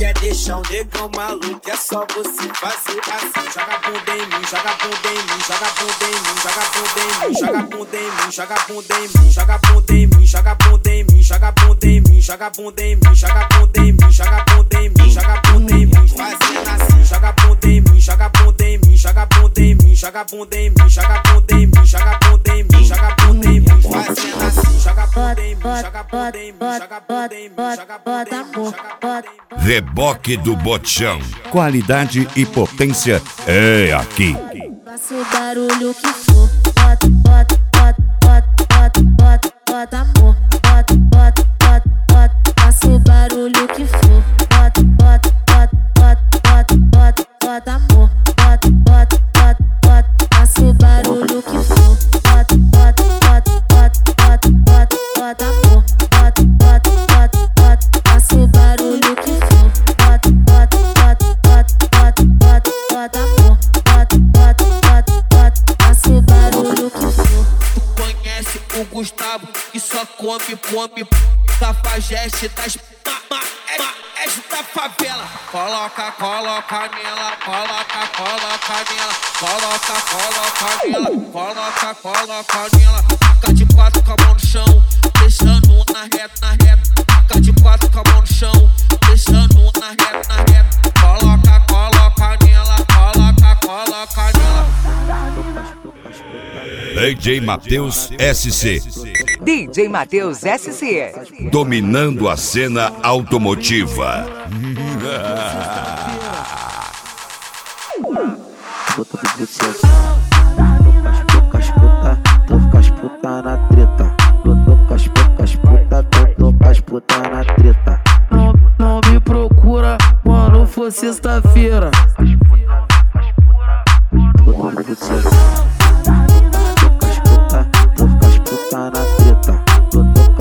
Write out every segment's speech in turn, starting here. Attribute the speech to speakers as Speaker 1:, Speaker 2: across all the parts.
Speaker 1: quer deixar o negão maluco, é só você fazer assim. Joga bunda em mim, joga bunda em mim, joga bunda em mim, joga bunda em mim, joga bunda em mim, joga bunda em mim, joga bunda em mim, joga bunda em mim, joga bunda em mim, joga bunda em mim, joga bunda em mim, joga bunda em mim, joga bunda em mim, fazendo assim. Joga bunda em mim, joga bunda em mim, joga bunda em mim, joga bunda em mim, joga bunda em mim, joga bunda em mim, joga bunda em mim, fazendo assim. Joga bunda em mim, joga bunda em mim, joga bunda em mim, joga bunda em mim, joga bunda em mim.
Speaker 2: Reboque do Botchão. Qualidade e potência é aqui.
Speaker 3: Faça o barulho que for. Bota, bota, bota, bota, bota, bota, amor. Bota, bota, bota, bota. Faça o barulho que for. Bota, bota, bota, bota, bota, bota, amor. Bota, bota, bota, bota. Faça o barulho que for. Bota, bota, bota, bota, bota, bota, amor. Bota, bota, bota, bota. Faça o barulho que for. Bota, bota, bota, bota, bota, bota, amor. Bota, bota, bota, bota. Faça o barulho que for.
Speaker 4: Tu conhece o Gustavo que só come cafajeste das maestro da favela. Coloca, coloca nela, coloca, coloca nela, coloca, coloca nela, coloca, coloca nela. Fica de quatro com a mão no chão, deixando na reta. Fica de quatro com a mão no chão, deixando na reta. Coloca, coloca nela, coloca, coloca nela.
Speaker 2: DJ Matheus SC.
Speaker 5: DJ Matheus SC.
Speaker 2: Dominando a cena automotiva.
Speaker 6: Tô com as puta na treta. Tô com as puta, tô com as puta na treta. Não me procura quando for sexta-feira. Tô com as puta na treta. Tô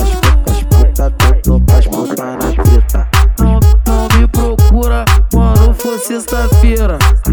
Speaker 6: com as puta na treta. Não me procura quando for sexta-feira.